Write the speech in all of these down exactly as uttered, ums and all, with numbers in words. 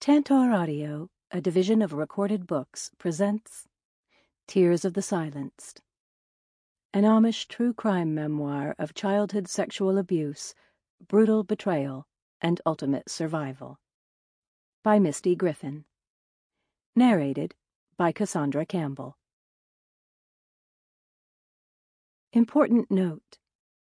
Tantor Audio, a division of Recorded Books, presents Tears of the Silenced, an Amish true crime memoir of childhood sexual abuse, brutal betrayal, and ultimate survival. By Misty Griffin. Narrated by Cassandra Campbell. Important note.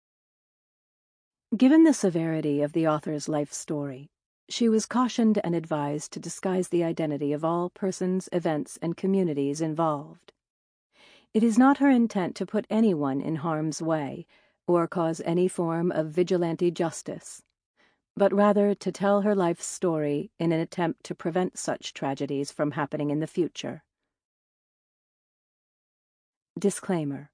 Given the severity of the author's life story, she was cautioned and advised to disguise the identity of all persons, events, and communities involved. It is not her intent to put anyone in harm's way or cause any form of vigilante justice, but rather to tell her life's story in an attempt to prevent such tragedies from happening in the future. Disclaimer.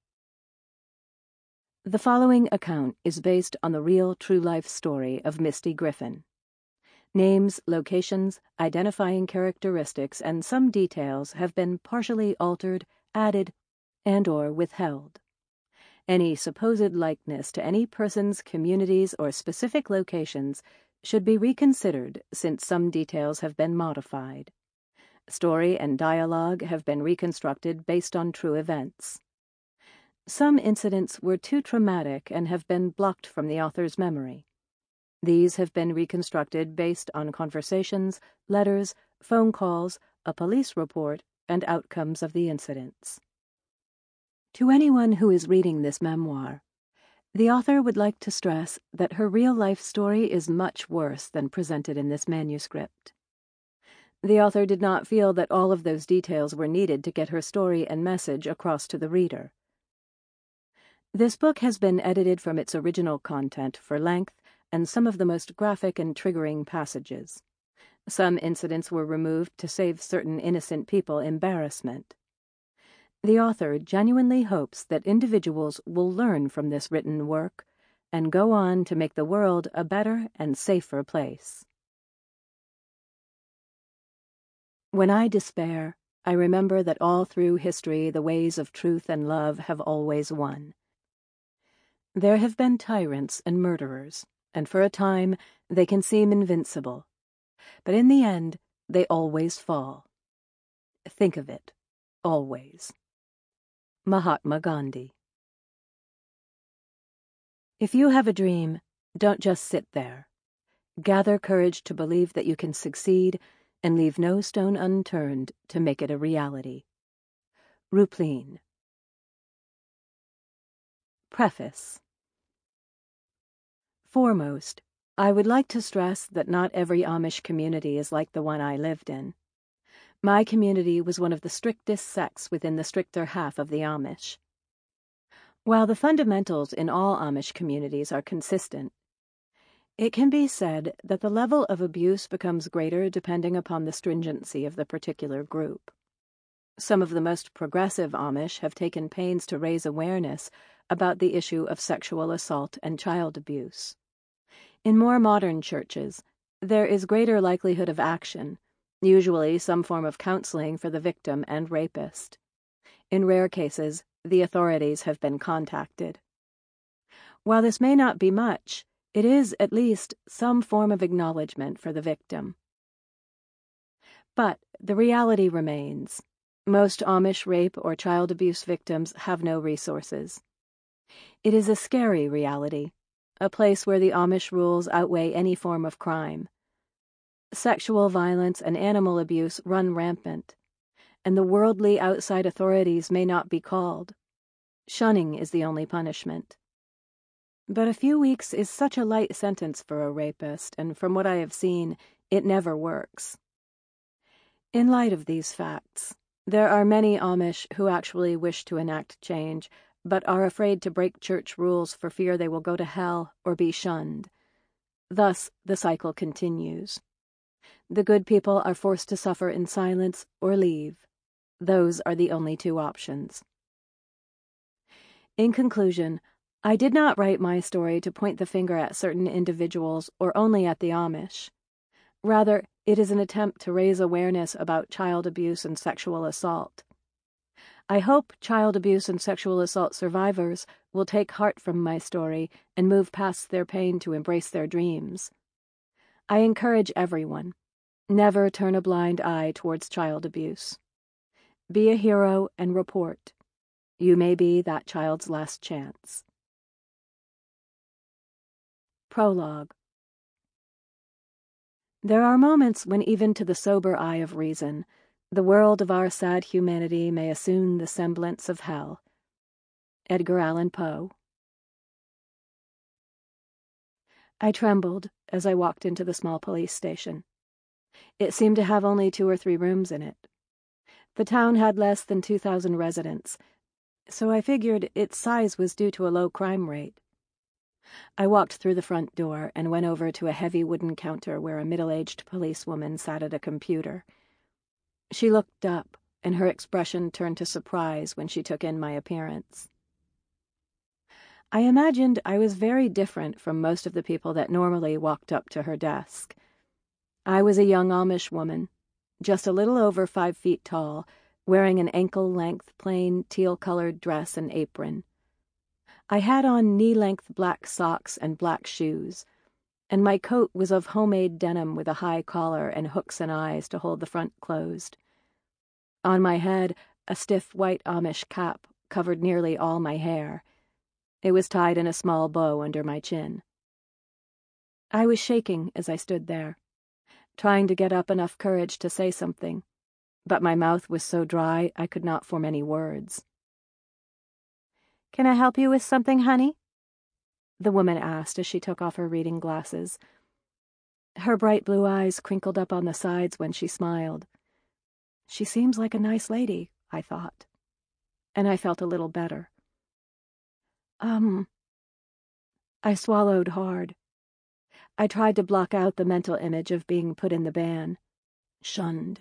The following account is based on the real true-life story of Misty Griffin. Names, locations, identifying characteristics, and some details have been partially altered, added, and or withheld. Any supposed likeness to any persons, communities, or specific locations should be reconsidered since some details have been modified. Story and dialogue have been reconstructed based on true events. Some incidents were too traumatic and have been blocked from the author's memory. These have been reconstructed based on conversations, letters, phone calls, a police report, and outcomes of the incidents. To anyone who is reading this memoir, the author would like to stress that her real-life story is much worse than presented in this manuscript. The author did not feel that all of those details were needed to get her story and message across to the reader. This book has been edited from its original content for length and some of the most graphic and triggering passages. Some incidents were removed to save certain innocent people embarrassment. The author genuinely hopes that individuals will learn from this written work and go on to make the world a better and safer place. When I despair, I remember that all through history the ways of truth and love have always won. There have been tyrants and murderers, and for a time they can seem invincible. But in the end, they always fall. Think of it, always. Mahatma Gandhi. If you have a dream, don't just sit there. Gather courage to believe that you can succeed and leave no stone unturned to make it a reality. Rupleen. Preface. Foremost, I would like to stress that not every Amish community is like the one I lived in. My community was one of the strictest sects within the stricter half of the Amish. While the fundamentals in all Amish communities are consistent, it can be said that the level of abuse becomes greater depending upon the stringency of the particular group. Some of the most progressive Amish have taken pains to raise awareness about the issue of sexual assault and child abuse. In more modern churches, there is greater likelihood of action, usually some form of counseling for the victim and rapist. In rare cases, the authorities have been contacted. While this may not be much, it is at least some form of acknowledgement for the victim. But the reality remains. Most Amish rape or child abuse victims have no resources. It is a scary reality, a place where the Amish rules outweigh any form of crime. Sexual violence and animal abuse run rampant, and the worldly outside authorities may not be called. Shunning is the only punishment. But a few weeks is such a light sentence for a rapist, and from what I have seen, it never works. In light of these facts, there are many Amish who actually wish to enact change, but are afraid to break church rules for fear they will go to hell or be shunned. Thus, the cycle continues. The good people are forced to suffer in silence or leave. Those are the only two options. In conclusion, I did not write my story to point the finger at certain individuals or only at the Amish. Rather, it is an attempt to raise awareness about child abuse and sexual assault. I hope child abuse and sexual assault survivors will take heart from my story and move past their pain to embrace their dreams. I encourage everyone, Never turn a blind eye towards child abuse. Be a hero and report. You may be that child's last chance. Prologue. There are moments when even to the sober eye of reason, the world of our sad humanity may assume the semblance of hell. Edgar Allan Poe. I trembled as I walked into the small police station. It seemed to have only two or three rooms in it. The town had less than two thousand residents, so I figured its size was due to a low crime rate. I walked through the front door and went over to a heavy wooden counter where a middle-aged policewoman sat at a computer. She looked up, and her expression turned to surprise when she took in my appearance. I imagined I was very different from most of the people that normally walked up to her desk. I was a young Amish woman, just a little over five feet tall, wearing an ankle-length plain teal-colored dress and apron. I had on knee-length black socks and black shoes, and my coat was of homemade denim with a high collar and hooks and eyes to hold the front closed. On my head, a stiff white Amish cap covered nearly all my hair. It was tied in a small bow under my chin. I was shaking as I stood there, trying to get up enough courage to say something, but my mouth was so dry I could not form any words. "Can I help you with something, honey?" the woman asked as she took off her reading glasses. Her bright blue eyes crinkled up on the sides when she smiled. She seems like a nice lady, I thought, and I felt a little better. Um, I swallowed hard. I tried to block out the mental image of being put in the ban, shunned.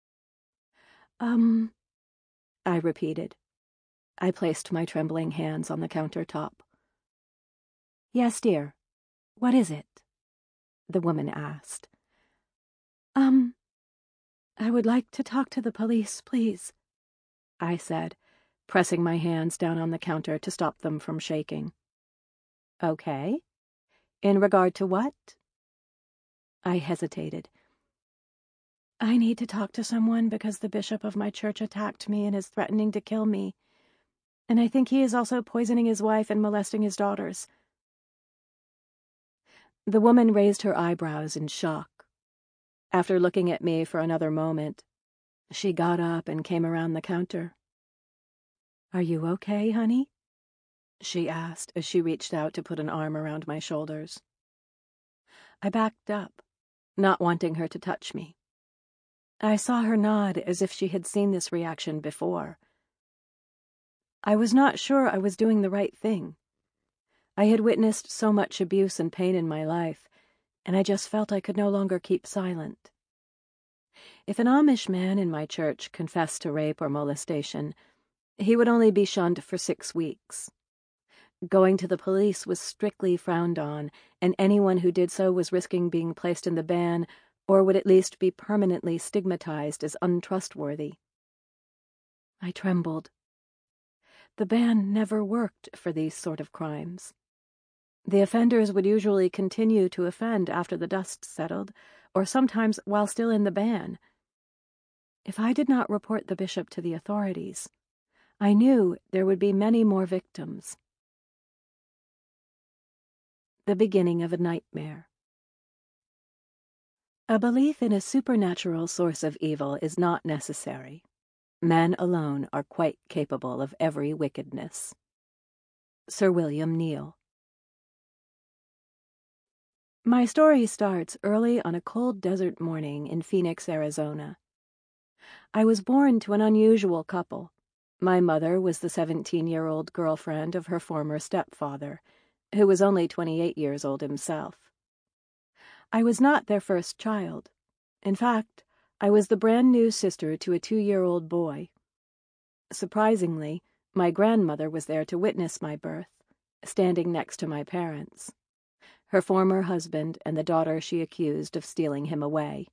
Um, I repeated. I placed my trembling hands on the countertop. "Yes, dear. What is it?" the woman asked. Um, I would like to talk to the police, please, I said, pressing my hands down on the counter to stop them from shaking. Okay. In regard to what? I hesitated. I need to talk to someone because the bishop of my church attacked me and is threatening to kill me. And I think he is also poisoning his wife and molesting his daughters. The woman raised her eyebrows in shock. After looking at me for another moment, she got up and came around the counter. "Are you okay, honey?" she asked as she reached out to put an arm around my shoulders. I backed up, not wanting her to touch me. I saw her nod as if she had seen this reaction before. I was not sure I was doing the right thing. I had witnessed so much abuse and pain in my life, and I just felt I could no longer keep silent. If an Amish man in my church confessed to rape or molestation, he would only be shunned for six weeks. Going to the police was strictly frowned on, and anyone who did so was risking being placed in the ban or would at least be permanently stigmatized as untrustworthy. I trembled. The ban never worked for these sort of crimes. The offenders would usually continue to offend after the dust settled, or sometimes while still in the ban. If I did not report the bishop to the authorities, I knew there would be many more victims. The beginning of a nightmare. A belief in a supernatural source of evil is not necessary. Men alone are quite capable of every wickedness. Sir William Neal. My story starts early on a cold desert morning in Phoenix, Arizona. I was born to an unusual couple. My mother was the seventeen-year-old girlfriend of her former stepfather, who was only twenty-eight years old himself. I was not their first child. In fact, I was the brand-new sister to a two-year-old boy. Surprisingly, my grandmother was there to witness my birth, standing next to my parents, her former husband and the daughter she accused of stealing him away.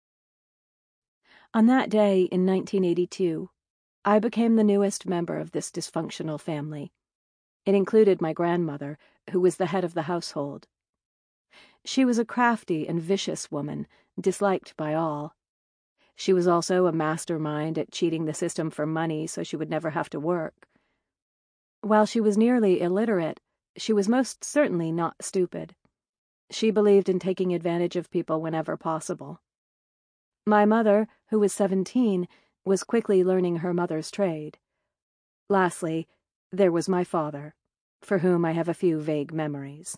On that day in nineteen eighty-two, I became the newest member of this dysfunctional family. It included my grandmother, who was the head of the household. She was a crafty and vicious woman, disliked by all. She was also a mastermind at cheating the system for money so she would never have to work. While she was nearly illiterate, she was most certainly not stupid. She believed in taking advantage of people whenever possible. My mother, who was seventeen, was quickly learning her mother's trade. Lastly, there was my father, for whom I have a few vague memories.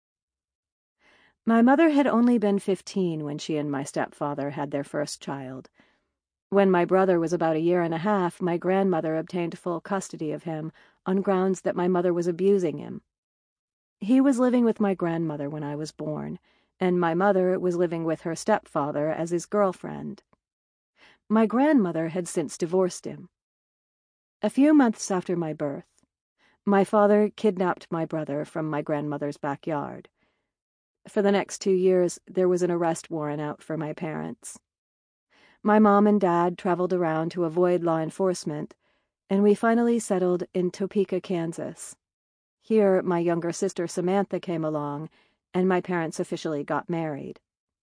My mother had only been fifteen when she and my stepfather had their first child. When my brother was about a year and a half, my grandmother obtained full custody of him on grounds that my mother was abusing him. He was living with my grandmother when I was born, and my mother was living with her stepfather as his girlfriend. My grandmother had since divorced him. A few months after my birth, my father kidnapped my brother from my grandmother's backyard. For the next two years, there was an arrest warrant out for my parents. My mom and dad traveled around to avoid law enforcement, and we finally settled in Topeka, Kansas. Here, my younger sister Samantha came along, and my parents officially got married.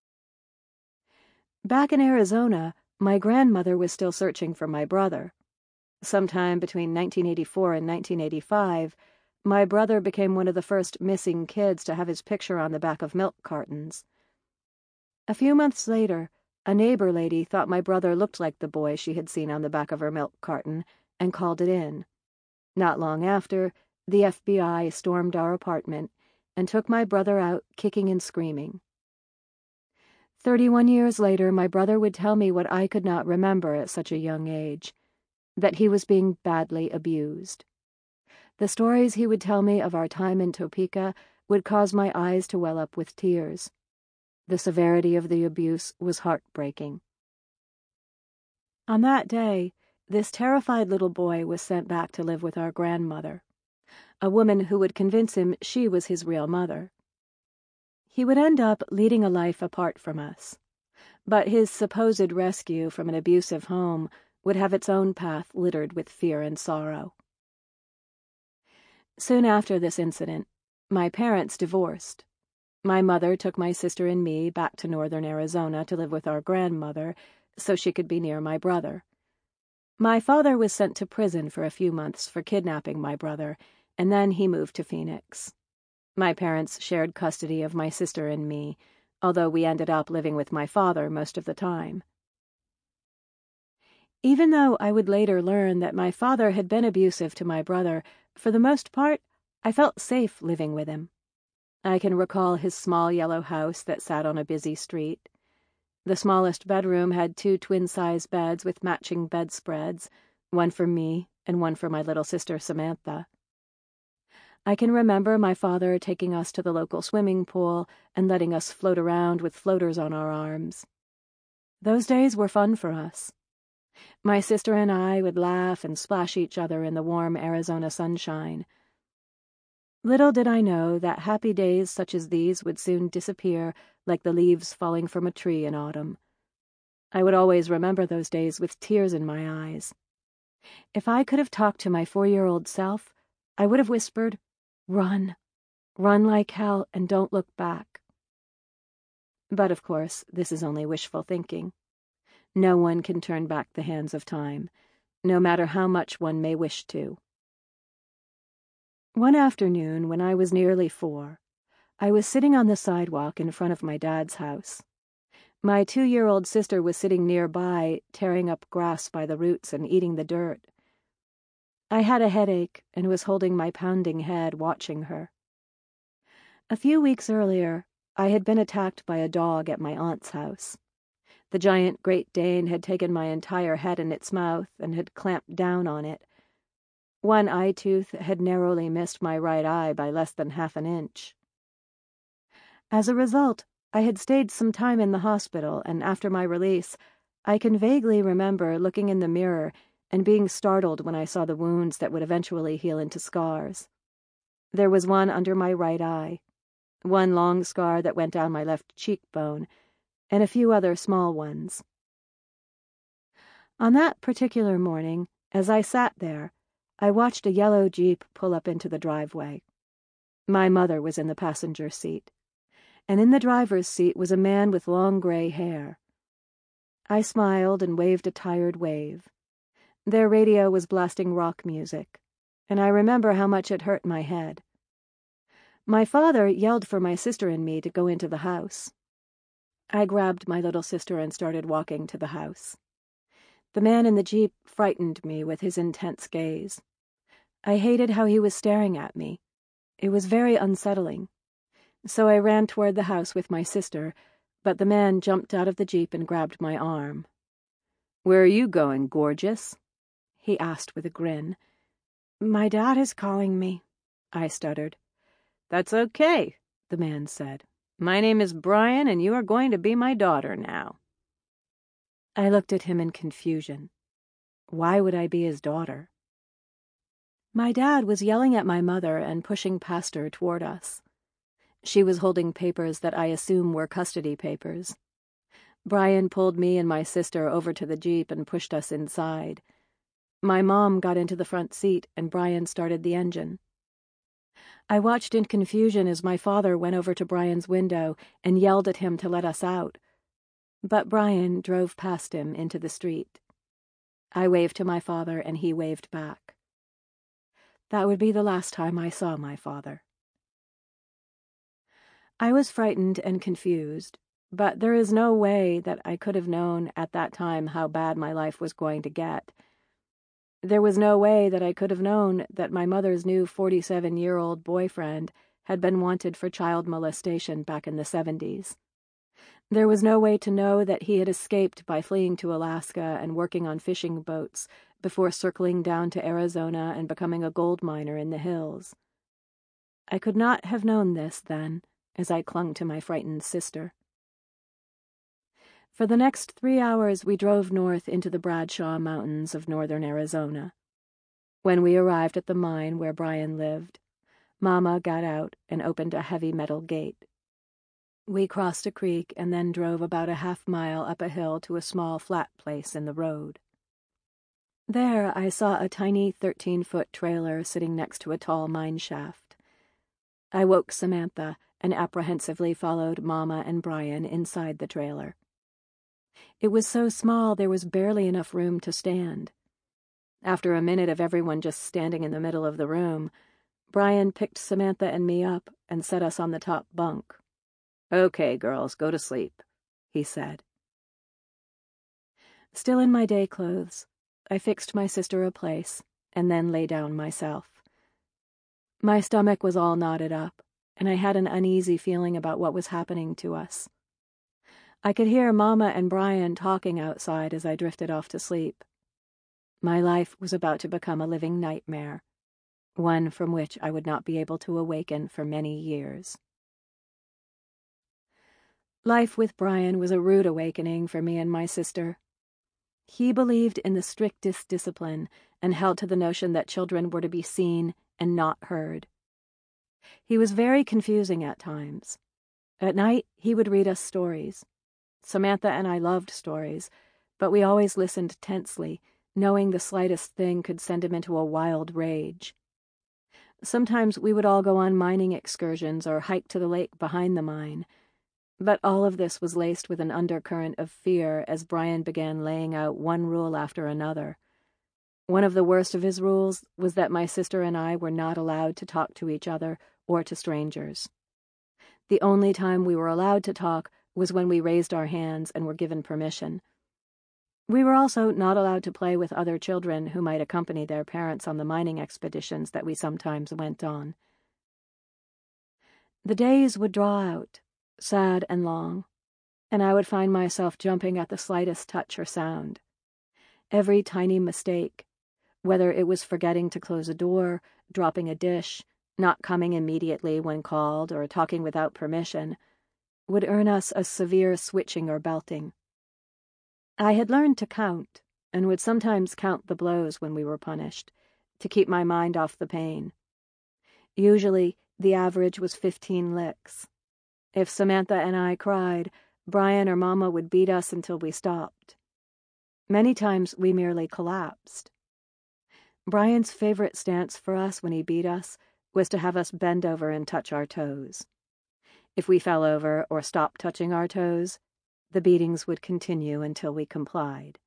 Back in Arizona, my grandmother was still searching for my brother. Sometime between nineteen eighty-four and nineteen eighty-five, my brother became one of the first missing kids to have his picture on the back of milk cartons. A few months later, a neighbor lady thought my brother looked like the boy she had seen on the back of her milk carton and called it in. Not long after, the F B I stormed our apartment and took my brother out kicking and screaming. Thirty-one years later, my brother would tell me what I could not remember at such a young age, that he was being badly abused. The stories he would tell me of our time in Topeka would cause my eyes to well up with tears. The severity of the abuse was heartbreaking. On that day, this terrified little boy was sent back to live with our grandmother, a woman who would convince him she was his real mother. He would end up leading a life apart from us, but his supposed rescue from an abusive home would have its own path littered with fear and sorrow. Soon after this incident, my parents divorced. My mother took my sister and me back to northern Arizona to live with our grandmother so she could be near my brother. My father was sent to prison for a few months for kidnapping my brother, and then he moved to Phoenix. My parents shared custody of my sister and me, although we ended up living with my father most of the time. Even though I would later learn that my father had been abusive to my brother, for the most part, I felt safe living with him. I can recall his small yellow house that sat on a busy street. The smallest bedroom had two twin-size beds with matching bedspreads, one for me and one for my little sister Samantha. I can remember my father taking us to the local swimming pool and letting us float around with floaters on our arms. Those days were fun for us. My sister and I would laugh and splash each other in the warm Arizona sunshine. Little did I know that happy days such as these would soon disappear like the leaves falling from a tree in autumn. I would always remember those days with tears in my eyes. If I could have talked to my four-year-old self, I would have whispered, "Run, run like hell and don't look back." But of course, this is only wishful thinking. No one can turn back the hands of time, no matter how much one may wish to. One afternoon, when I was nearly four, I was sitting on the sidewalk in front of my dad's house. My two-year-old sister was sitting nearby, tearing up grass by the roots and eating the dirt. I had a headache and was holding my pounding head, watching her. A few weeks earlier, I had been attacked by a dog at my aunt's house. The giant Great Dane had taken my entire head in its mouth and had clamped down on it. One eye tooth had narrowly missed my right eye by less than half an inch. As a result, I had stayed some time in the hospital, and after my release, I can vaguely remember looking in the mirror and being startled when I saw the wounds that would eventually heal into scars. There was one under my right eye, one long scar that went down my left cheekbone, and a few other small ones. On that particular morning, as I sat there, I watched a yellow Jeep pull up into the driveway. My mother was in the passenger seat. and in the driver's seat was a man with long gray hair. I smiled and waved a tired wave. Their radio was blasting rock music, and I remember how much it hurt my head. My father yelled for my sister and me to go into the house. I grabbed my little sister and started walking to the house. The man in the Jeep frightened me with his intense gaze. I hated how he was staring at me. It was very unsettling. So I ran toward the house with my sister, but the man jumped out of the Jeep and grabbed my arm. "Where are you going, gorgeous?" he asked with a grin. "My dad is calling me," I stuttered. "That's okay," the man said. "My name is Brian, and you are going to be my daughter now." I looked at him in confusion. Why would I be his daughter? My dad was yelling at my mother and pushing past her toward us. She was holding papers that I assume were custody papers. Brian pulled me and my sister over to the Jeep and pushed us inside. My mom got into the front seat and Brian started the engine. I watched in confusion as my father went over to Brian's window and yelled at him to let us out. But Brian drove past him into the street. I waved to my father and he waved back. That would be the last time I saw my father. I was frightened and confused, but there is no way that I could have known at that time how bad my life was going to get. There was no way that I could have known that my mother's new forty-seven-year-old boyfriend had been wanted for child molestation back in the seventies. There was no way to know that he had escaped by fleeing to Alaska and working on fishing boats before circling down to Arizona and becoming a gold miner in the hills. I could not have known this then, as I clung to my frightened sister. For the next three hours we drove north into the Bradshaw Mountains of northern Arizona. When we arrived at the mine where Brian lived, Mama got out and opened a heavy metal gate. We crossed a creek and then drove about a half mile up a hill to a small flat place in the road. There I saw a tiny thirteen-foot trailer sitting next to a tall mine shaft. I woke Samantha and apprehensively followed Mama and Brian inside the trailer. It was so small there was barely enough room to stand. After a minute of everyone just standing in the middle of the room, Brian picked Samantha and me up and set us on the top bunk. "Okay, girls, go to sleep," he said. Still in my day clothes, I fixed my sister a place and then lay down myself. My stomach was all knotted up, and I had an uneasy feeling about what was happening to us. I could hear Mama and Brian talking outside as I drifted off to sleep. My life was about to become a living nightmare, one from which I would not be able to awaken for many years. Life with Brian was a rude awakening for me and my sister. He believed in the strictest discipline and held to the notion that children were to be seen and not heard. He was very confusing at times. At night, he would read us stories. Samantha and I loved stories, but we always listened tensely, knowing the slightest thing could send him into a wild rage. Sometimes we would all go on mining excursions or hike to the lake behind the mine, but all of this was laced with an undercurrent of fear as Brian began laying out one rule after another. One of the worst of his rules was that my sister and I were not allowed to talk to each other or to strangers. The only time we were allowed to talk was when we raised our hands and were given permission. We were also not allowed to play with other children who might accompany their parents on the mining expeditions that we sometimes went on. The days would draw out, sad and long, and I would find myself jumping at the slightest touch or sound. Every tiny mistake, whether it was forgetting to close a door, dropping a dish, not coming immediately when called, or talking without permission, would earn us a severe switching or belting. I had learned to count, and would sometimes count the blows when we were punished, to keep my mind off the pain. Usually, the average was fifteen licks. If Samantha and I cried, Brian or Mama would beat us until we stopped. Many times we merely collapsed. Brian's favorite stance for us when he beat us was to have us bend over and touch our toes. If we fell over or stopped touching our toes, the beatings would continue until we complied.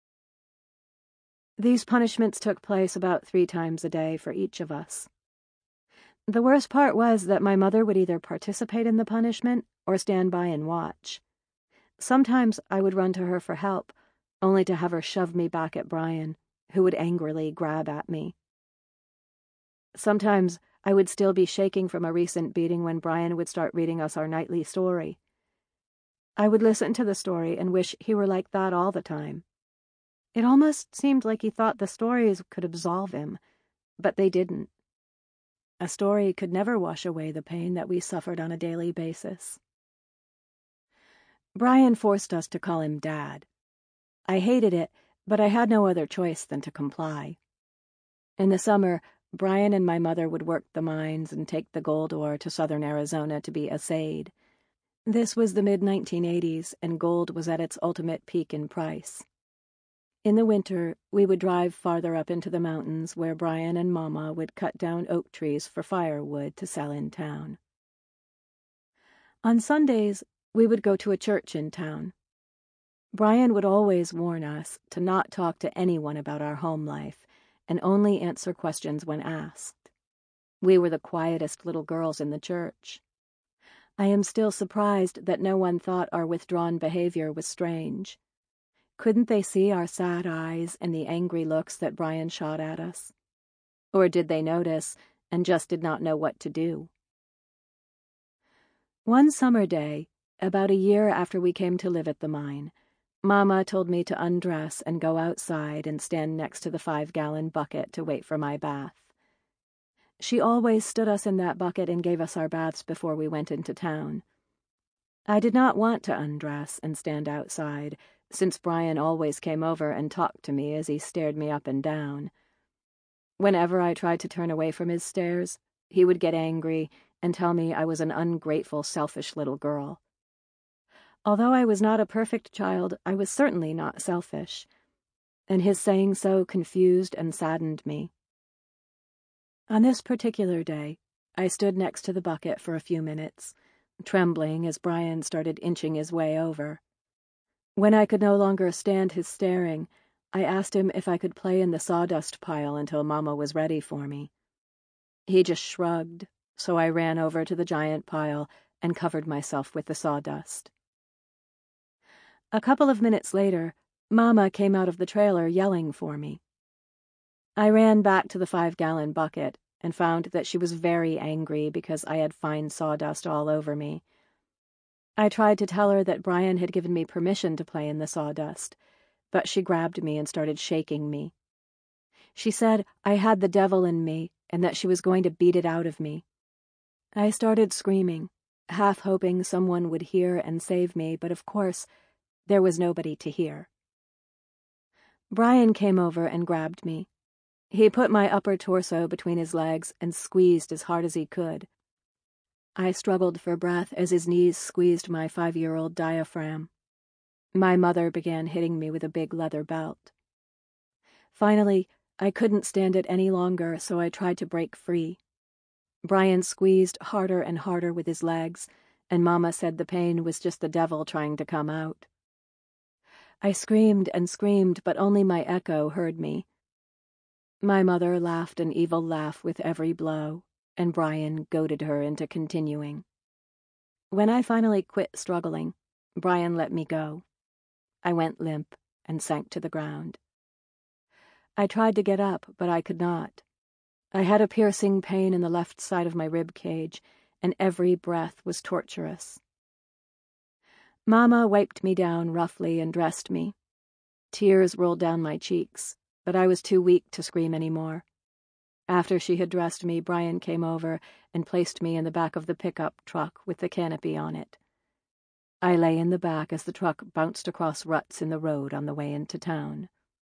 These punishments took place about three times a day for each of us. The worst part was that my mother would either participate in the punishment or stand by and watch. Sometimes I would run to her for help, only to have her shove me back at Brian, who would angrily grab at me. Sometimes I would still be shaking from a recent beating when Brian would start reading us our nightly story. I would listen to the story and wish he were like that all the time. It almost seemed like he thought the stories could absolve him, but they didn't. A story could never wash away the pain that we suffered on a daily basis. Brian forced us to call him Dad. I hated it, but I had no other choice than to comply. In the summer, Brian and my mother would work the mines and take the gold ore to southern Arizona to be assayed. This was the mid nineteen eighties, and gold was at its ultimate peak in price. In the winter, we would drive farther up into the mountains where Brian and Mama would cut down oak trees for firewood to sell in town. On Sundays, we would go to a church in town. Brian would always warn us to not talk to anyone about our home life and only answer questions when asked. We were the quietest little girls in the church. I am still surprised that no one thought our withdrawn behavior was strange. Couldn't they see our sad eyes and the angry looks that Brian shot at us? Or did they notice and just did not know what to do? One summer day, about a year after we came to live at the mine, Mama told me to undress and go outside and stand next to the five-gallon bucket to wait for my bath. She always stood us in that bucket and gave us our baths before we went into town. I did not want to undress and stand outside, since Brian always came over and talked to me as he stared me up and down. Whenever I tried to turn away from his stares, he would get angry and tell me I was an ungrateful, selfish little girl. Although I was not a perfect child, I was certainly not selfish, and his saying so confused and saddened me. On this particular day, I stood next to the bucket for a few minutes, trembling as Brian started inching his way over. When I could no longer stand his staring, I asked him if I could play in the sawdust pile until Mama was ready for me. He just shrugged, so I ran over to the giant pile and covered myself with the sawdust. A couple of minutes later, Mama came out of the trailer yelling for me. I ran back to the five-gallon bucket and found that she was very angry because I had fine sawdust all over me. I tried to tell her that Brian had given me permission to play in the sawdust, but she grabbed me and started shaking me. She said I had the devil in me and that she was going to beat it out of me. I started screaming, half hoping someone would hear and save me, but of course, there was nobody to hear. Brian came over and grabbed me. He put my upper torso between his legs and squeezed as hard as he could. I struggled for breath as his knees squeezed my five-year-old diaphragm. My mother began hitting me with a big leather belt. Finally, I couldn't stand it any longer, so I tried to break free. Brian squeezed harder and harder with his legs, and Mama said the pain was just the devil trying to come out. I screamed and screamed, but only my echo heard me. My mother laughed an evil laugh with every blow, and Brian goaded her into continuing. When I finally quit struggling, Brian let me go. I went limp and sank to the ground. I tried to get up, but I could not. I had a piercing pain in the left side of my rib cage, and every breath was torturous. Mama wiped me down roughly and dressed me. Tears rolled down my cheeks, but I was too weak to scream any more. After she had dressed me, Brian came over and placed me in the back of the pickup truck with the canopy on it. I lay in the back as the truck bounced across ruts in the road on the way into town.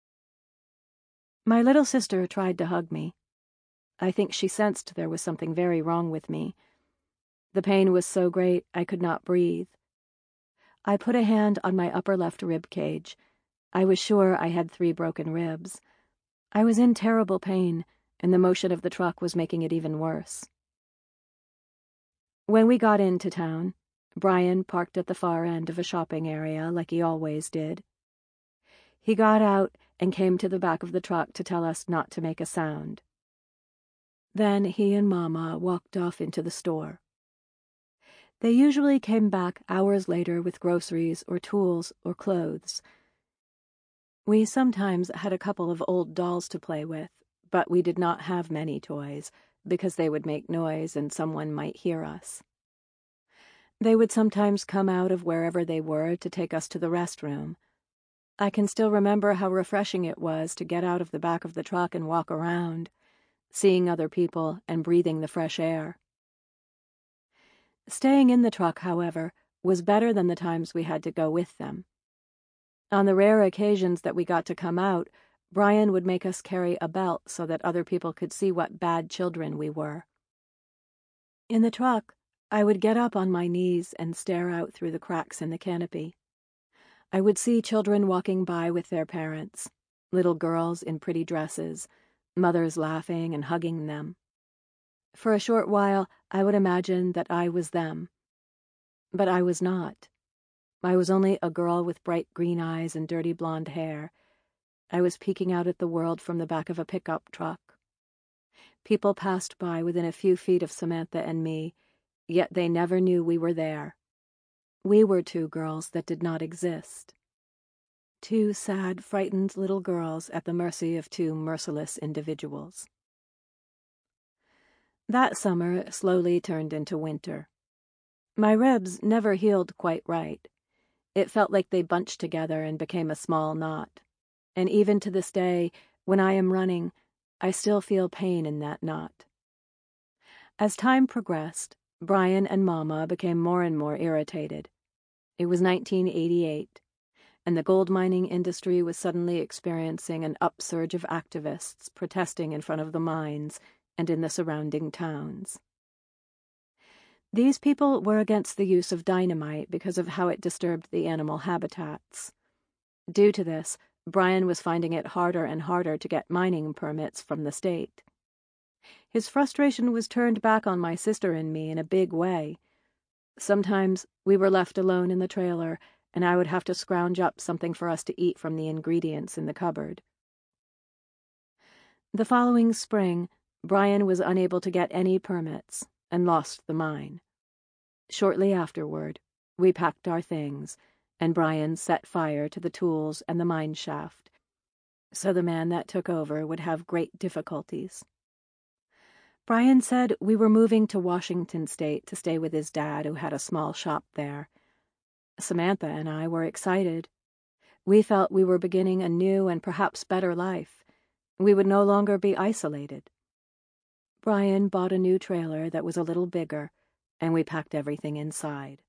My little sister tried to hug me. I think she sensed there was something very wrong with me. The pain was so great I could not breathe. I put a hand on my upper left rib cage. I was sure I had three broken ribs. I was in terrible pain, and the motion of the truck was making it even worse. When we got into town, Brian parked at the far end of a shopping area like he always did. He got out and came to the back of the truck to tell us not to make a sound. Then he and Mama walked off into the store. They usually came back hours later with groceries or tools or clothes. We sometimes had a couple of old dolls to play with, but we did not have many toys, because they would make noise and someone might hear us. They would sometimes come out of wherever they were to take us to the restroom. I can still remember how refreshing it was to get out of the back of the truck and walk around, seeing other people and breathing the fresh air. Staying in the truck, however, was better than the times we had to go with them. On the rare occasions that we got to come out, Brian would make us carry a belt so that other people could see what bad children we were. In the truck, I would get up on my knees and stare out through the cracks in the canopy. I would see children walking by with their parents, little girls in pretty dresses, mothers laughing and hugging them. For a short while, I would imagine that I was them. But I was not. I was only a girl with bright green eyes and dirty blonde hair. I was peeking out at the world from the back of a pickup truck. People passed by within a few feet of Samantha and me, yet they never knew we were there. We were two girls that did not exist. Two sad, frightened little girls at the mercy of two merciless individuals. That summer slowly turned into winter. My ribs never healed quite right. It felt like they bunched together and became a small knot. And even to this day, when I am running, I still feel pain in that knot. As time progressed, Brian and Mama became more and more irritated. It was nineteen eighty-eight, and the gold mining industry was suddenly experiencing an upsurge of activists protesting in front of the mines and in the surrounding towns. These people were against the use of dynamite because of how it disturbed the animal habitats. Due to this, Brian was finding it harder and harder to get mining permits from the state. His frustration was turned back on my sister and me in a big way. Sometimes we were left alone in the trailer, and I would have to scrounge up something for us to eat from the ingredients in the cupboard. The following spring, Brian was unable to get any permits and lost the mine. Shortly afterward, we packed our things, and Brian set fire to the tools and the mine shaft, so the man that took over would have great difficulties. Brian said we were moving to Washington State to stay with his dad, who had a small shop there. Samantha and I were excited. We felt we were beginning a new and perhaps better life. We would no longer be isolated. Brian bought a new trailer that was a little bigger, and we packed everything inside.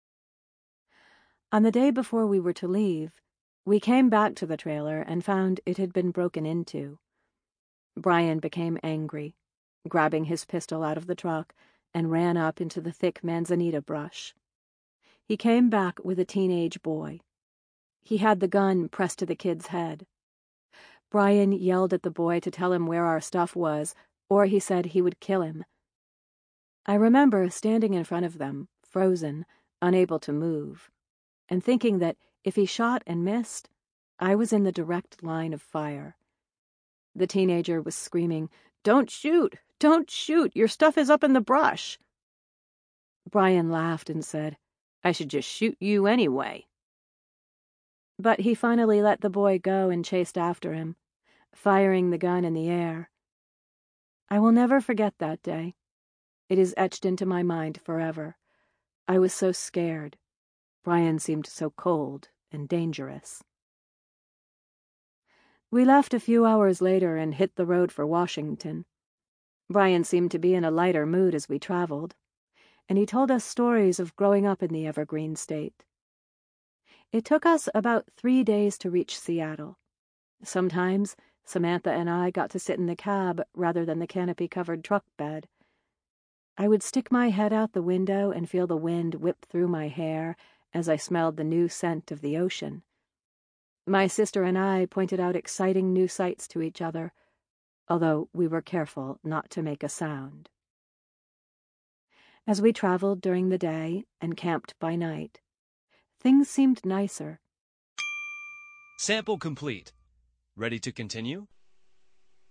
On the day before we were to leave, we came back to the trailer and found it had been broken into. Brian became angry, grabbing his pistol out of the truck, and ran up into the thick manzanita brush. He came back with a teenage boy. He had the gun pressed to the kid's head. Brian yelled at the boy to tell him where our stuff was, or he said he would kill him. I remember standing in front of them, frozen, unable to move, and thinking that if he shot and missed, I was in the direct line of fire. The teenager was screaming, "Don't shoot! Don't shoot! Your stuff is up in the brush!" Brian laughed and said, "I should just shoot you anyway." But he finally let the boy go and chased after him, firing the gun in the air. I will never forget that day. It is etched into my mind forever. I was so scared. Brian seemed so cold and dangerous. We left a few hours later and hit the road for Washington. Brian seemed to be in a lighter mood as we traveled, and he told us stories of growing up in the Evergreen State. It took us about three days to reach Seattle. Sometimes Samantha and I got to sit in the cab rather than the canopy-covered truck bed. I would stick my head out the window and feel the wind whip through my hair as I smelled the new scent of the ocean. My sister and I pointed out exciting new sights to each other, although we were careful not to make a sound. As we traveled during the day and camped by night, things seemed nicer. Sample complete. Ready to continue?